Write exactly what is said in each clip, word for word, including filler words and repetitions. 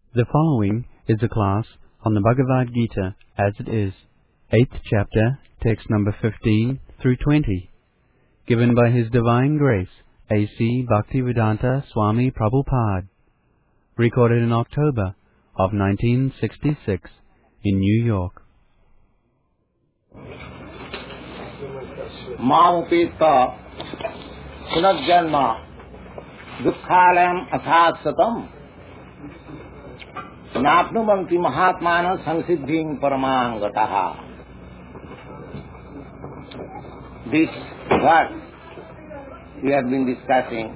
The following is a class on the Bhagavad Gita as it is, eighth chapter, text number fifteen through twenty, given by His Divine Grace, A C Bhaktivedanta Swami Prabhupada, recorded in October of nineteen sixty-six in New York. Mamupita punajjanma dukkhalayam athasatam napnumanti mahatmana samsiddhim paramangataha. This verse we have been discussing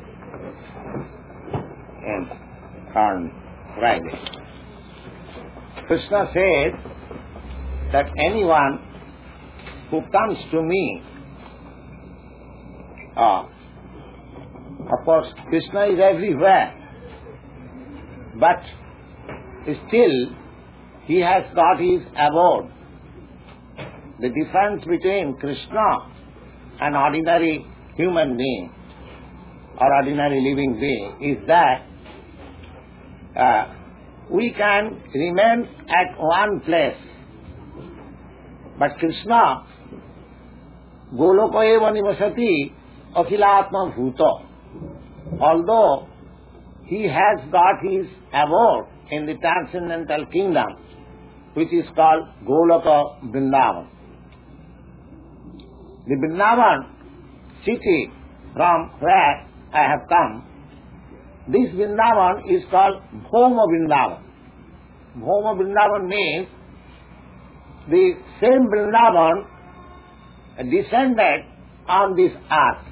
in on Friday. Krishna says that anyone who comes to me, uh, of course Krishna is everywhere, but still he has got his abode. The difference between Krishna and ordinary human being or ordinary living being is that uh, we can remain at one place, but Krishna Goloko eva nivasati akhilatma bhuta. Although he has got his abode in the transcendental kingdom, which is called Goloka Vrindavan. The Vrindavan city from where I have come, this Vrindavan is called Bhoma Vrindavan. Bhoma Vrindavan means the same Vrindavan descended on this earth.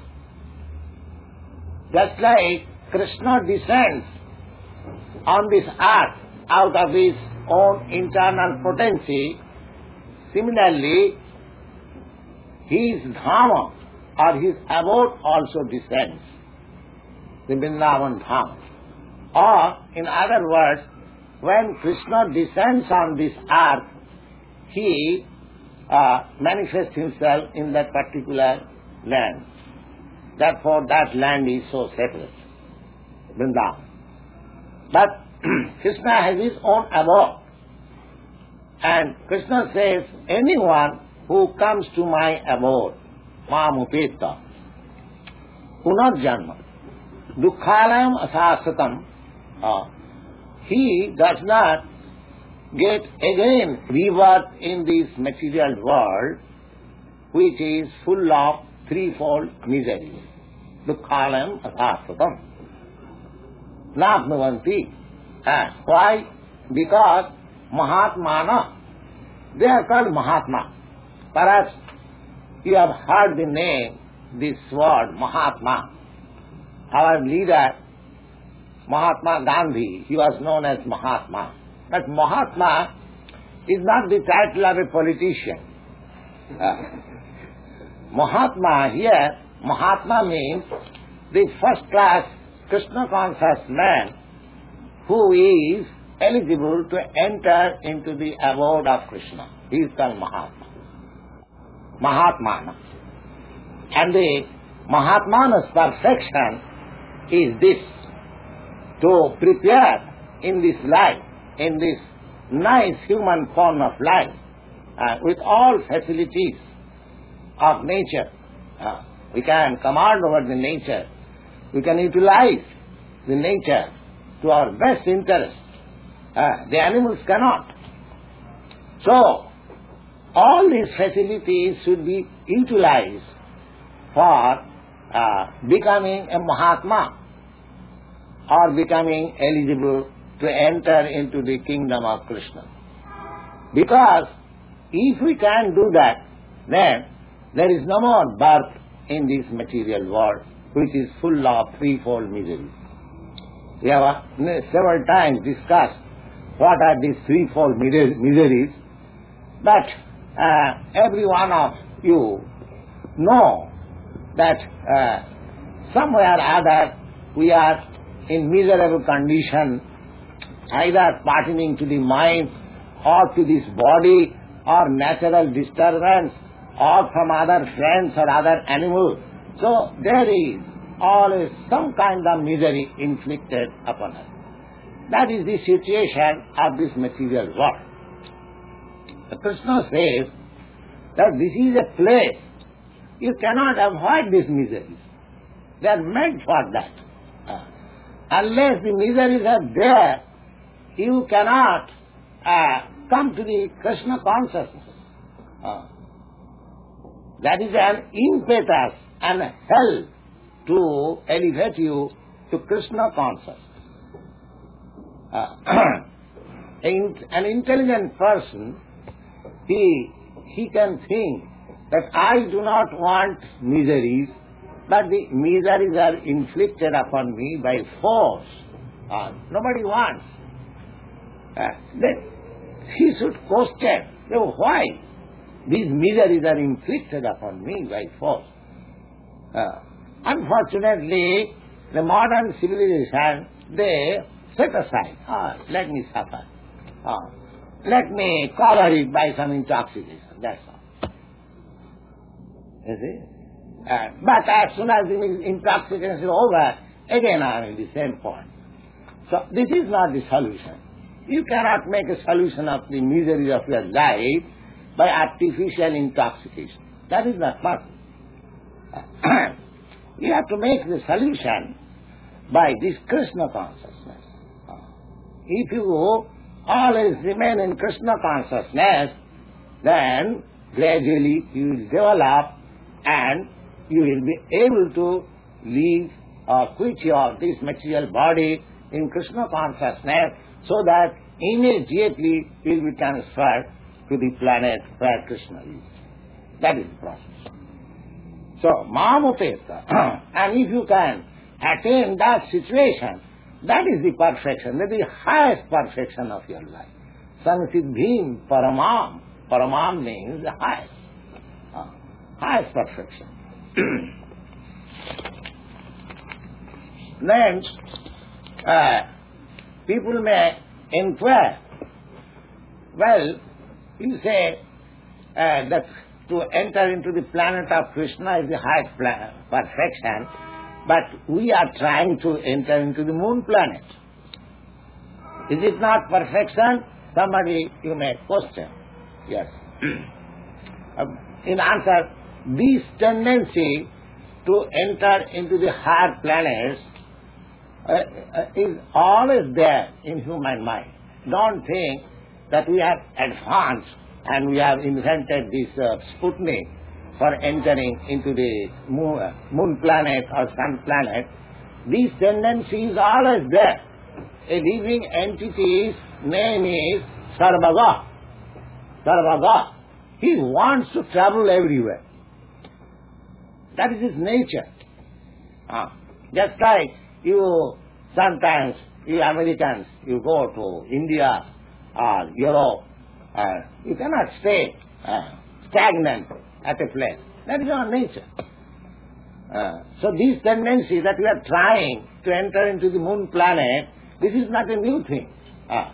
Just like Krishna descends on this earth out of his own internal potency, similarly his Dhama or his abode also descends, the Vrindavan Dhama. Or in other words, when Krishna descends on this earth, he uh, manifests himself in that particular land. Therefore that land is so separate, Vrindavan. But Krishna has his own abode. And Krishna says, anyone who comes to my abode, Mamupeta, punarjanma, dukkhalayam asasatam, uh, he does not get again rebirth in this material world, which is full of threefold miseries. Dukkhalayam asasatam. Napnuvanti. Uh, why? Because Mahatmana, they are called Mahatma. Perhaps you have heard the name, this word, Mahatma. Our leader, Mahatma Gandhi, he was known as Mahatma. But Mahatma is not the title of a politician. Uh, Mahatma here, Mahatma means the first class Krishna conscious man who is eligible to enter into the abode of Krishna. He is called Mahatma. Mahatmana. And the Mahatmana's perfection is this: to prepare in this life, in this nice human form of life, uh, with all facilities of nature. Uh, we can command over the nature. We can utilize the nature to our best interest. Uh, the animals cannot. So, all these facilities should be utilized for uh, becoming a Mahatma or becoming eligible to enter into the kingdom of Krishna. Because if we can do that, then there is no more birth in this material world, which is full of threefold miseries. We have uh, several times discussed what are these threefold miseries, but uh, every one of you know that uh, somewhere or other we are in miserable condition, either pertaining to the mind or to this body or natural disturbance or from other friends or other animals. So there is always some kind of misery inflicted upon us. That is the situation of this material world. The Krishna says that this is a place. You cannot avoid these miseries. They are meant for that. Uh, unless the miseries are there, you cannot uh, come to the Krishna consciousness. Uh, that is an impetus and help to elevate you to Krishna consciousness. Uh, an intelligent person, he he can think that I do not want miseries, but the miseries are inflicted upon me by force. Uh, nobody wants. Uh, then he should question, so why these miseries are inflicted upon me by force? Uh, unfortunately, the modern civilization, they set aside, ah, let me suffer. Ah, let me cover it by some intoxication, that's all. You see? Uh, but as soon as the intoxication is over, again I am in the same point. So this is not the solution. You cannot make a solution of the miseries of your life by artificial intoxication. That is not possible. You have to make the solution by this Krishna consciousness. If you always remain in Krishna consciousness, then gradually you will develop and you will be able to leave or quit your this material body in Krishna consciousness, so that immediately you will be transferred to the planet where Krishna is. That is the process. So, Mamupeta, and if you can attain that situation, that is the perfection, that is the highest perfection of your life. Sansiddhim Paramam. Paramam means the highest. Uh, highest perfection. Then, uh, people may inquire, well, you say uh, that to enter into the planet of Krishna is the highest pla- perfection, but we are trying to enter into the moon planet. Is it not perfection? Somebody, you may question. Yes. In answer, this tendency to enter into the higher planets uh, uh, is always there in human mind. Don't think that we have advanced and we have invented this uh, Sputnik for entering into the moon, uh, moon planet or sun planet. This tendency is always there. A living entity's name is Sarvaga. Sarvaga. He wants to travel everywhere. That is his nature. Ah. Just like you, sometimes, you Americans, you go to India or Europe, uh, you cannot stay uh, stagnant at a place. That is our nature. Uh, so this tendency that we are trying to enter into the moon planet, this is not a new thing. Uh,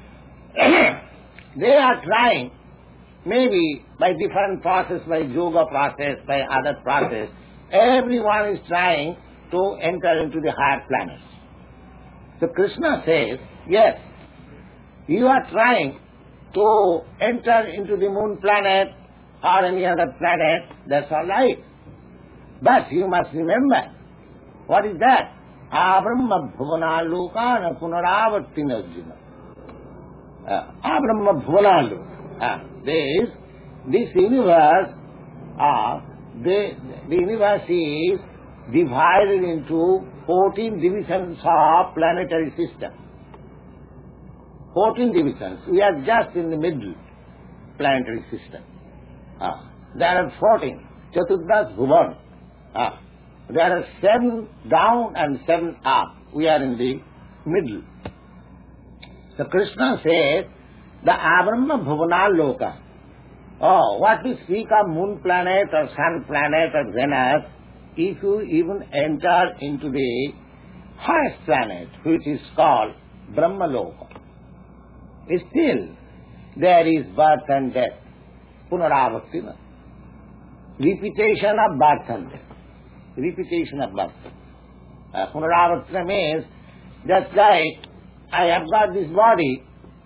they are trying, maybe by different process, by yoga process, by other process, everyone is trying to enter into the higher planets. So Krishna says, yes, you are trying to enter into the moon planet or any other planet, that's all right. But you must remember, what is that? Abrahma bhuvana lokana punaravartina arjuna. Abrahma bhuvana loka. This, this universe, uh, the, the universe is divided into fourteen divisions of planetary system. fourteen divisions. We are just in the middle planetary system. Uh, there are fourteen. Chaturdas Bhuvan. Uh, there are seven down and seven up. We are in the middle. So Krishna says, the Abrahma Bhuvana Loka. Oh, what we speak of moon planet or sun planet or Venus, if you even enter into the highest planet, which is called Brahma Loka, still there is birth and death. Punaravartina. Repetition of birth and death. Repetition of birth. Uh, Punaravartina means just like I have got this body.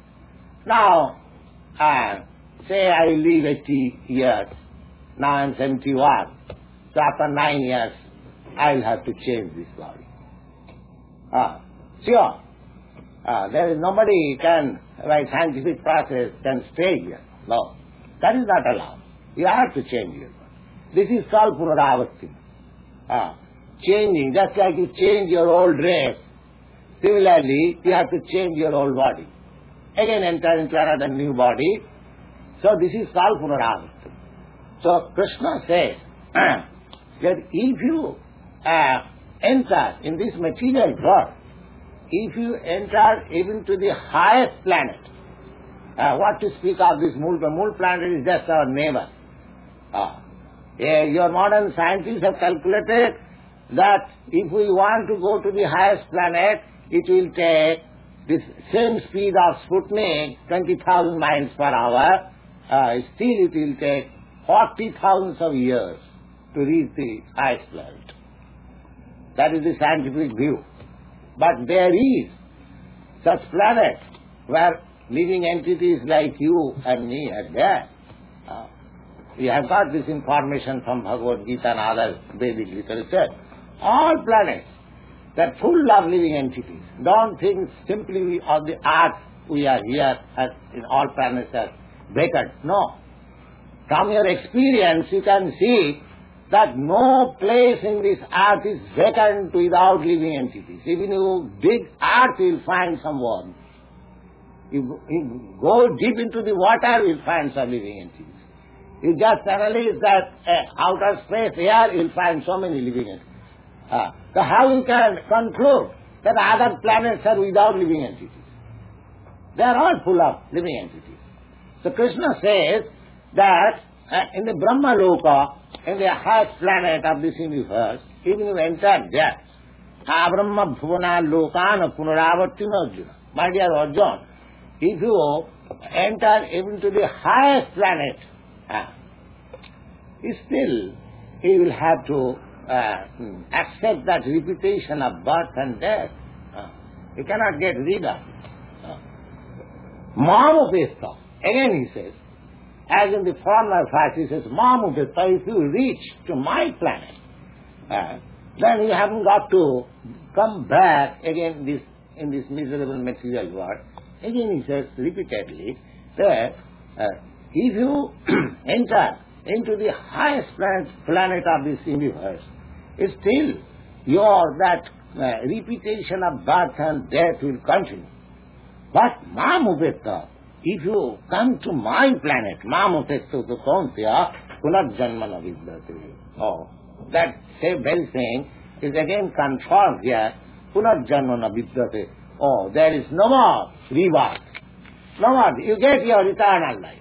Now, uh, say I live eighty years. Now I am seventy-one. So after nine years, I will have to change this body. Ah, sure. Ah, there is nobody can, by scientific process, can stay here. No, that is not allowed. You have to change your body. This is called punaravatti. Ah, changing, just like you change your old dress. Similarly, you have to change your old body. Again enter into another new body. So this is called punaravatti. So Krishna says that if you uh, enter in this material world, if you enter even to the highest planet, uh, what to speak of this moon? The moon planet is just our neighbor. Uh, yeah, your modern scientists have calculated that if we want to go to the highest planet, it will take this same speed of Sputnik, twenty thousand miles per hour, uh, still it will take forty thousands of years to reach the highest planet. That is the scientific view. But there is such planet where living entities like you and me are there. Uh, we have got this information from Bhagavad Gita and other Vedic literature. All planets, they're full of living entities. Don't think simply of the earth we are here as in all planets are vacant. No. From your experience you can see that no place in this earth is vacant without living entities. Even you dig earth, you will find some worms. You, you go deep into the water, you will find some living entities. You just analyze that uh, outer space here, you will find so many living entities. Uh, so how you can conclude that other planets are without living entities? They are all full of living entities. So Krishna says that uh, in the Brahma Loka, in the highest planet of this universe, even you enter there, Abrahma Bhuvana Lokana Punaravatti Arjuna. My dear Arjuna, if you enter even to the highest planet, uh, still you will have to uh, accept that repetition of birth and death. Uh, you cannot get rid of it. Uh, Mamupesta, again he says, as in the former fact, he says, Mamupesta, if you reach to my planet, uh, then you haven't got to come back again this in this miserable material world. Again he says repeatedly that uh, if you enter into the highest planet, planet of this universe, still your that uh, repetition of birth and death will continue. But Mamupetta, if you come to my planet, Mamupetta to Kauntya, Punarjanmana Vidyate. Oh, that same very thing is again confirmed here, Punarjanmana Vidyate. Oh, there is no more rebirth. No more. You get your eternal life.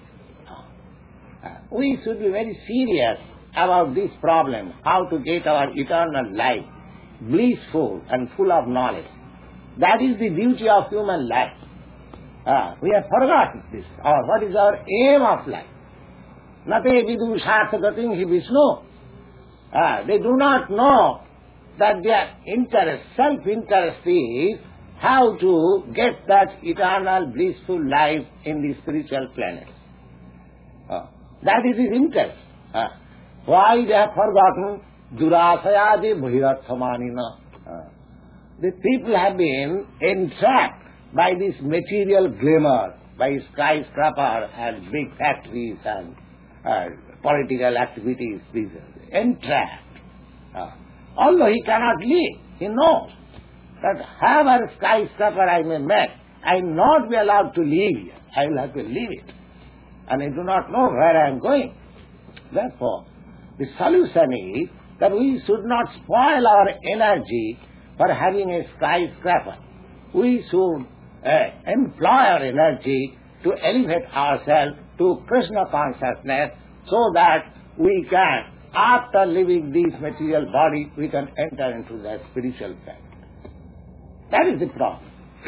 We should be very serious about this problem, how to get our eternal life, blissful and full of knowledge. That is the beauty of human life. Uh, we have forgotten this. Or what is our aim of life? Nate vidu sharthagatim hi Vishnu. Uh, they do not know that their interest, self-interest is how to get that eternal blissful life in the spiritual planet. Uh, that is his interest. Uh, why they have forgotten Durasayadi Bhirathamanina. Uh, the people have been entrapped by this material glamour, by skyscraper and big factories and uh, political activities, these are entrapped. Uh, although he cannot live, he knows that however skyscraper I may make, I will not be allowed to live here. I will have to leave it. And I do not know where I am going. Therefore, the solution is that we should not spoil our energy for having a skyscraper. We should uh, employ our energy to elevate ourselves to Krishna consciousness so that we can, after leaving this material body, we can enter into the spiritual planet. That is the problem.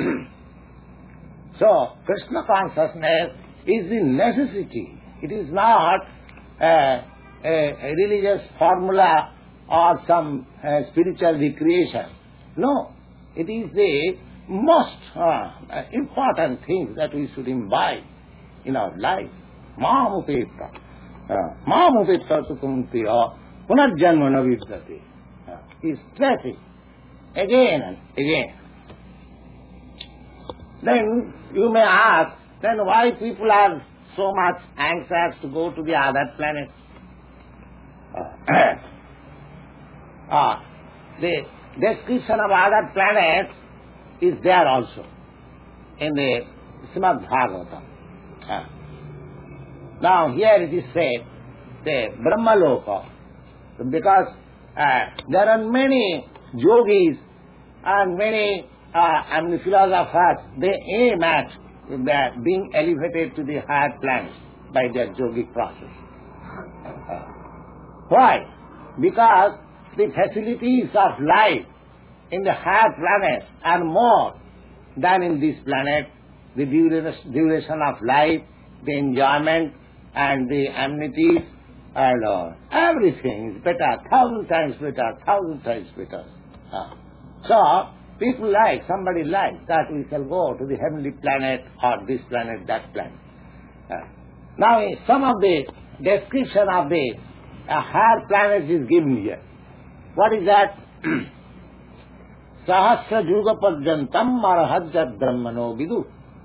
So, Krishna consciousness is the necessity. It is not uh, a, a religious formula or some uh, spiritual recreation. No, it is the most uh, important things that we should imbibe in our life. Mamupeta. Mamupeta tukumtiya punarjanma navidyate. He stresses again and again. Then you may ask, then why people are so much anxious to go to the other planets? Uh, uh, the description of other planets is there also in the Srimad Bhagavatam. Uh, now here it is said, the Brahmaloka, because uh, there are many yogis and many uh, and philosophers, they aim at uh, being elevated to the higher planets by their yogic process. Uh, why? Because the facilities of life in the higher planets are more than in this planet. The duration of life, the enjoyment and the amenities and uh, everything is better, thousand times better, thousand times better. Uh, so, people like, somebody likes that we shall go to the heavenly planet or this planet, that planet. Uh, now, some of the description of the uh, higher planets is given here. What is that? Sahasra juga parjantam arahajat brahmano vidu.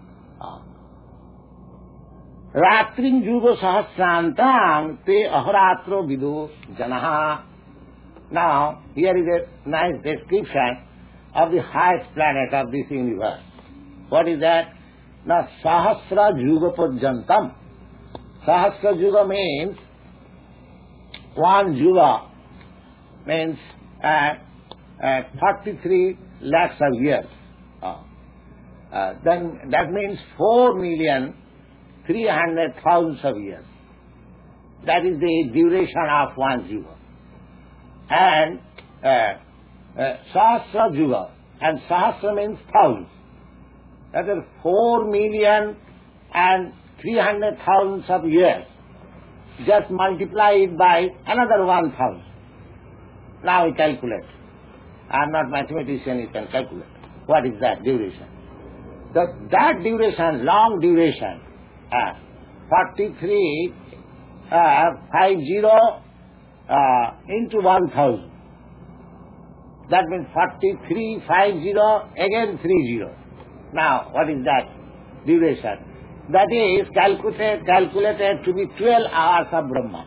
Ratring juga sahasrantam te ahoratro vidu janaha. Now, here is a nice description of the highest planet of this universe. What is that? Now, Sahasra Juga Parjantam. Sahasra Juga means one Juga, means uh, uh, forty-three lakhs of years. Uh, uh, then that means four million three hundred thousands of years. That is the duration of one Juga. And uh, uh, Sahasra Juga, and Sahasra means thousands. That is four million and three hundred thousands of years. Just multiply it by another one thousand. Now we calculate. I am not mathematician, you can calculate. What is that duration? That, that duration, long duration, uh, forty-three, uh, five zero uh, into one thousand. That means forty-three, five zero, again three zero. Now, what is that duration? That is calculated, calculated to be twelve hours of Brahma.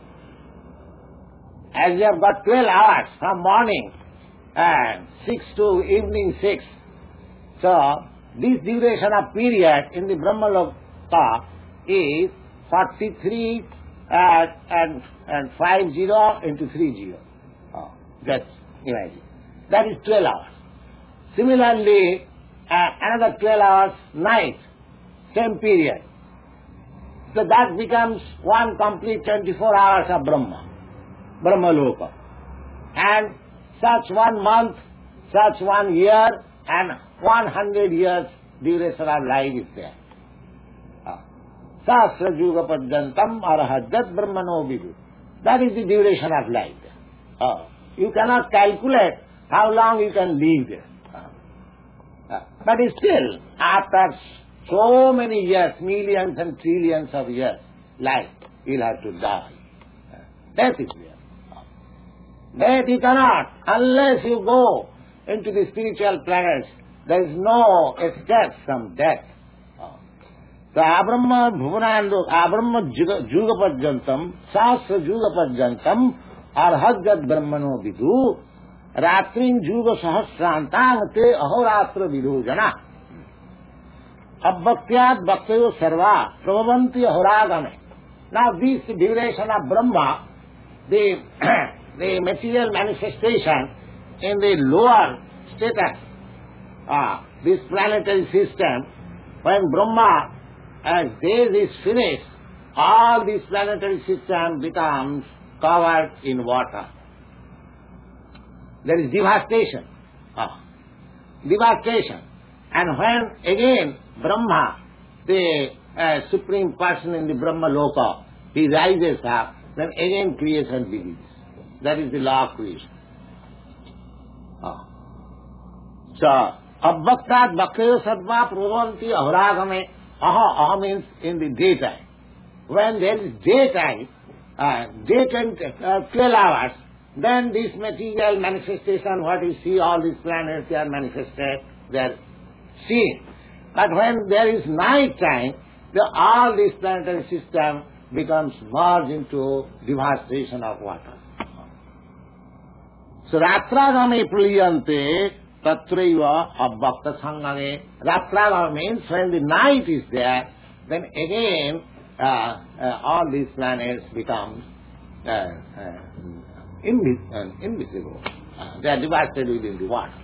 As you have got twelve hours from morning and six to evening six. So, this duration of period in the Brahmaloka is forty-three uh, and, and five zero into three zero. Oh, just imagine. That is twelve hours. Similarly, uh, another twelve hours night, same period. So that becomes one complete twenty-four hours of Brahma, Brahmaloka. And such one month, such one year, and one hundred years duration of life is there. Sahasra Juga Parjantam Arahajat Brahmano Vidu. That is the duration of life. Uh, you cannot calculate how long you can live there. Uh, uh, but still, after so many years, millions and trillions of years, life, you'll have to die. Uh, death is there. Uh, death you cannot, unless you go into the spiritual planets, there is no escape from death. So Abrahma Bhuvanando, Abrahma Juga Parjantam, Sahasra Juga Parjantam, Arhajat Brahmano Vidu, Ratrin Juga Sahasrantang Te Ahoratra Vidu Jana. Abhaktyat Bhaktayo Sarva, Prabhavanti Ahoragame. Now this duration of Brahma, the, the material manifestation in the lower status, uh, this planetary system, when Brahma as days is finished, all this planetary system becomes covered in water. There is devastation. Ah. Devastation. And when again Brahma, the uh, Supreme Person in the Brahma Loka, he rises up, then again creation begins. That is the law of creation. Ah. So, Abhaktat bhakya sadva prabhavanti ahuragame. Aha, aha means in the daytime. When there is daytime, uh, daytime uh, twelve hours, then this material manifestation, what you see, all these planets, they are manifested, they are seen. But when there is night time, the, all this planetary system becomes merged into devastation of water. So Ratragame praliyante tatraiva abhakta sangame. Ratragama means when the night is there, then again uh, uh, all these planets become uh, uh, invis- uh, invisible. Uh, they are devastated within the water.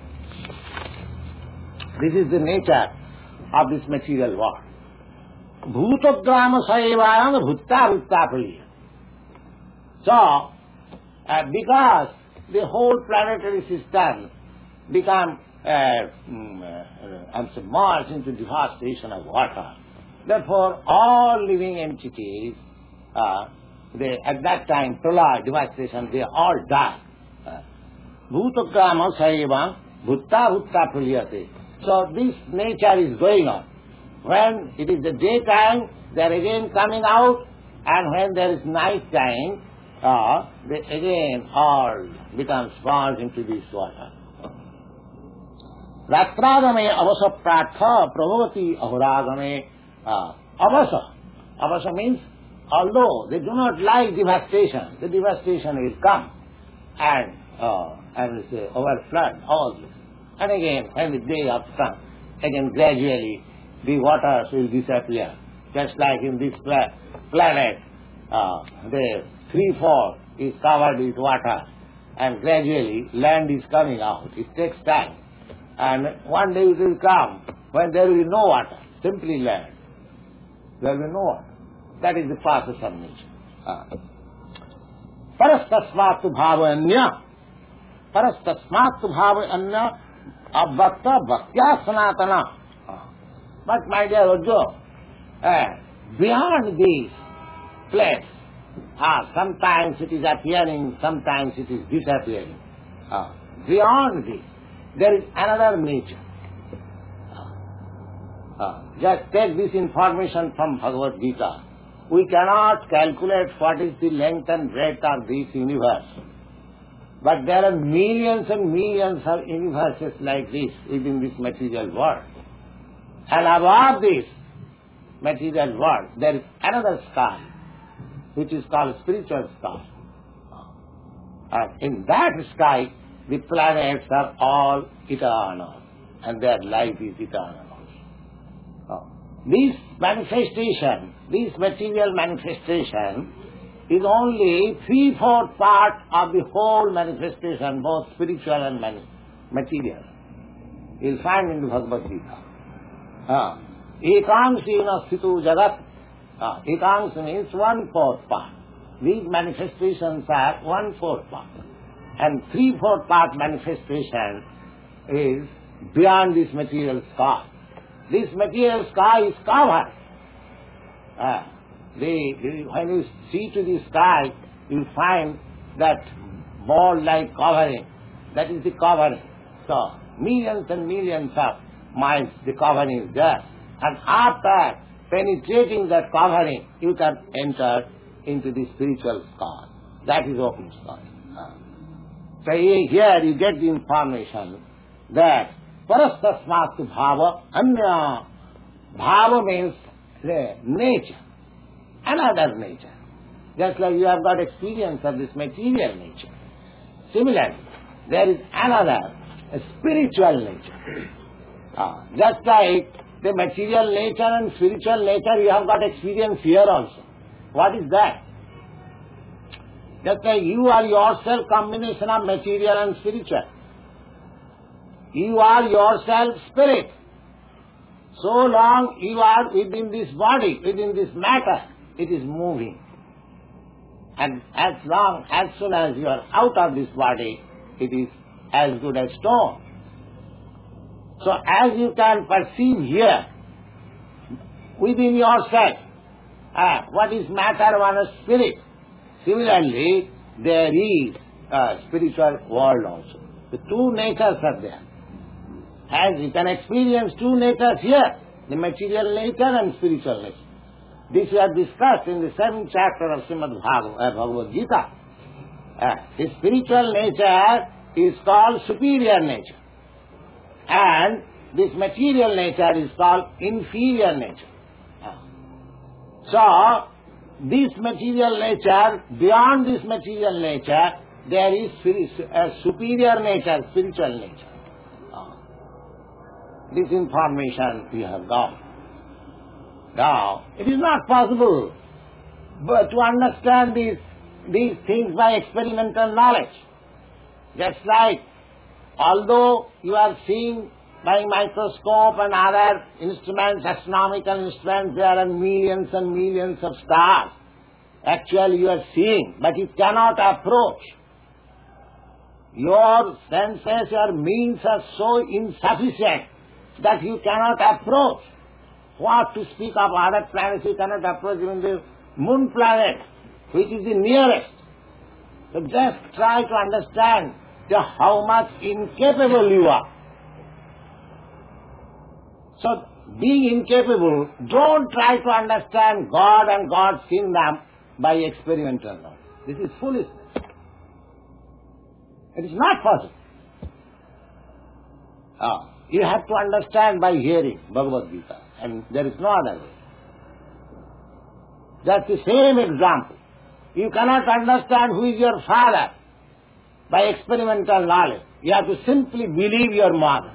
This is the nature of this material world. Bhutograma saevayam bhutta bhutta praliya. So, uh, because the whole planetary system become uh, uh, uh, submerged into devastation of water, therefore all living entities, uh, they at that time, pralaya, devastation, they all die. Bhutograma saevayam bhutta bhutta praliyate. So this nature is going on. When it is the daytime, they are again coming out, and when there is night time, uh, they again all become sponge into this water. Ratragame avasa pratha prabhavati ahuragame. Uh, avasa. Avasa means, although they do not like devastation, the devastation will come and uh, and say overflood all this. And again, when the day of sun, again gradually the waters will disappear. Just like in this pla- planet, uh, the three-fourths is covered with water, and gradually land is coming out. It takes time. And one day it will come when there will be no water, simply land. There will be no water. That is the process of nature. Uh. Parastasmatu bhava anya. Parastasmatu bhava anya. Abhakta bhaktya sanatana. But my dear Arjuna, uh, beyond this place, uh, sometimes it is appearing, sometimes it is disappearing. Uh, beyond this, there is another nature. Uh, uh, just take this information from Bhagavad Gita. We cannot calculate what is the length and breadth of this universe. But there are millions and millions of universes like this within this material world. And above this material world, there is another sky, which is called spiritual sky. And in that sky, the planets are all eternal, and their life is eternal. This manifestation, this material manifestation, is only three-fourth part of the whole manifestation, both spiritual and man- material. You will find in the Bhagavad Gita. Uh, Ekangsena sthitu jagat. Uh, Ekangsa means one-fourth part. These manifestations are one-fourth part. And three-fourth part manifestation is beyond this material sky. This material sky is covered. Uh, the, the, when you see to the sky, you find that ball-like covering. That is the covering. So, millions and millions of miles the covering is there. And after penetrating that covering, you can enter into the spiritual sky. That is open sky. Uh. So here you get the information that parastasmatu bhava anya. Bhava means the nature, another nature. Just like you have got experience of this material nature. Similarly, there is another, a spiritual nature. Uh, just like the material nature and spiritual nature, you have got experience here also. What is that? Just like you are yourself combination of material and spiritual. You are yourself spirit. So long you are within this body, within this matter, it is moving. And as long, as soon as you are out of this body, it is as good as stone. So as you can perceive here, within yourself, ah, what is matter, one is spirit. Similarly, there is a spiritual world also. The two natures are there. As you can experience two natures here, the material nature and spiritual nature. This we have discussed in the seventh chapter of Srimad Bhagavad Gita. Uh, the spiritual nature is called superior nature. And this material nature is called inferior nature. Uh, so, this material nature, beyond this material nature, there is a superior nature, spiritual nature. Uh, this information we have got. Now, it is not possible but to understand these, these things by experimental knowledge. Just like, although you are seeing by microscope and other instruments, astronomical instruments, there are millions and millions of stars. Actually you are seeing, but you cannot approach. Your senses, your means are so insufficient that you cannot approach. What to speak of other planets, you cannot approach even the moon planet, which is the nearest. So just try to understand the how much incapable you are. So, being incapable, don't try to understand God and God's kingdom by experimental knowledge. This is foolishness. It is not possible. Ah, you have to understand by hearing Bhagavad Gita, and there is no other way. That's the same example. You cannot understand who is your father by experimental knowledge. You have to simply believe your mother.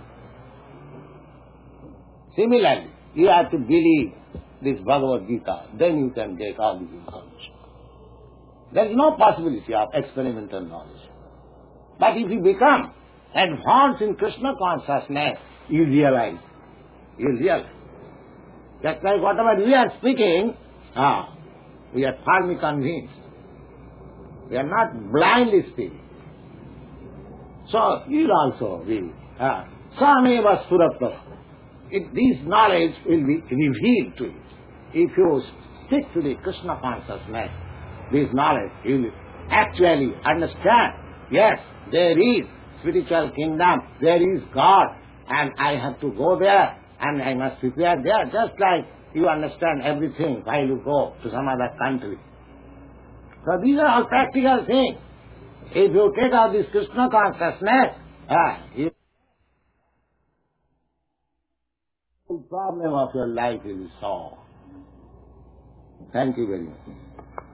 Similarly, you have to believe this Bhagavad Gita, then you can take all this information. There is no possibility of experimental knowledge. But if you become advanced in Krishna consciousness, you realize. You realize. Just like whatever we are speaking, ah, we are firmly convinced. We are not blindly speaking. So, you also will. Ah, Sameva Surapta. It, this knowledge will be revealed to you. If you stick to the Krishna consciousness, this knowledge, you will actually understand, yes, there is spiritual kingdom, there is God, and I have to go there, and I must prepare there, just like you understand everything while you go to some other country. So these are all practical things. If you take out this Krishna consciousness, ah, you the problem of your life will be solved. Thank you very much.